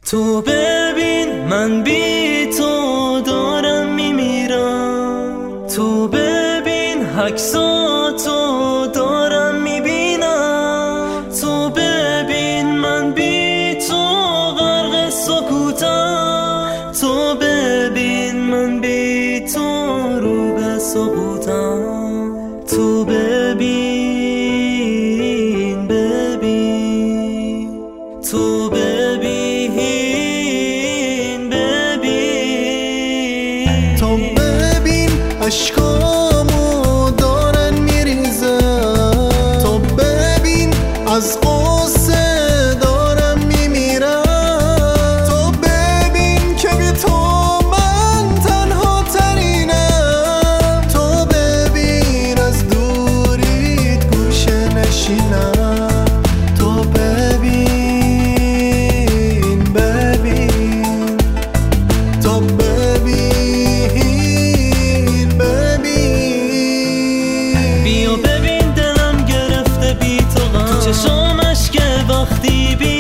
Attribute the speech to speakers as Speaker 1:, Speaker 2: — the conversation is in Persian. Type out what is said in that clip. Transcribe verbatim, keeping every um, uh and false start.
Speaker 1: تو ببین من بی تو دارم میمیرم، تو ببین عکساتو دارم میبینم، تو ببین من بی تو غرق سکوتم، تو ببین من بی تو رو به سقوطم، تو ببین ببین تو ببین ببین
Speaker 2: تو ببین عشقامو دارن میریزن، تو ببین از قصه دارم میمیرم، تو ببین که بی تو من تنها ترینم، تو ببین از دوریت گوشه نشینم، تو ببین ببین تو ببین ببین
Speaker 1: بیا ببین دلم گرفته بی تو غم، تو چشامش که وقتی بی